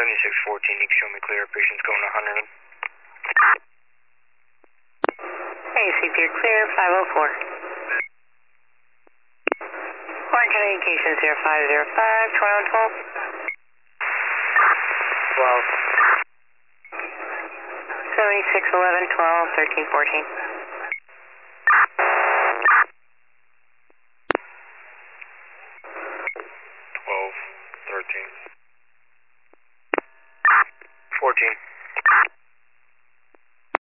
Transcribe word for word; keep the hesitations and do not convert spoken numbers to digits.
seventy-six fourteen, you can show me clear. Patient's going to one hundred. Hey, C P, you're clear, five oh four. Warren Communications zero five zero five, twenty-one twelve. twelve. seventy-six eleven, twelve, thirteen fourteen. twelve, thirteen. fourteen.